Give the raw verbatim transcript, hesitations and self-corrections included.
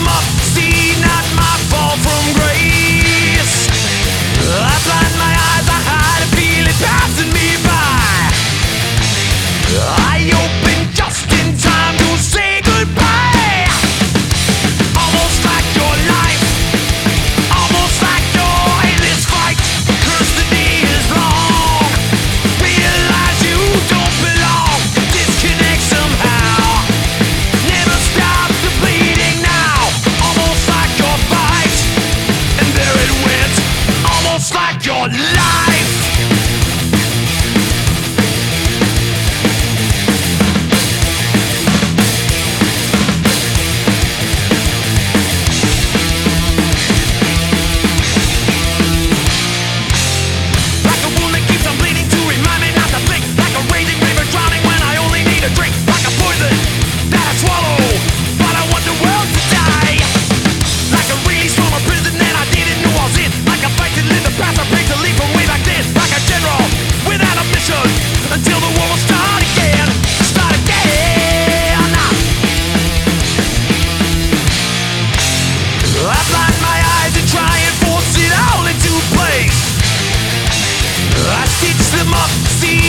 them up, see not my fall from grace. I blind my eyes, I hide and feel it passing me by. I open just in time to say goodbye. Almost like your life, almost like your endless fight. Curse the day is long, realize you don't belong. Disconnect somehow, never stop the bleeding now. Almost like your fight, and there it went. Almost like your life. Like a wound that keeps on bleeding to remind me not to blink. Like a raging river drowning when I only need a drink. Like a poison that I swallow, but I want the world to die. Like a release from a prison that I didn't know I was in. Like a fight to live the past, I break the leap from way back then. Like a general without a mission, until the war will start again. Start again. I blind my eyes and try and force it all into place. I stitch them up, see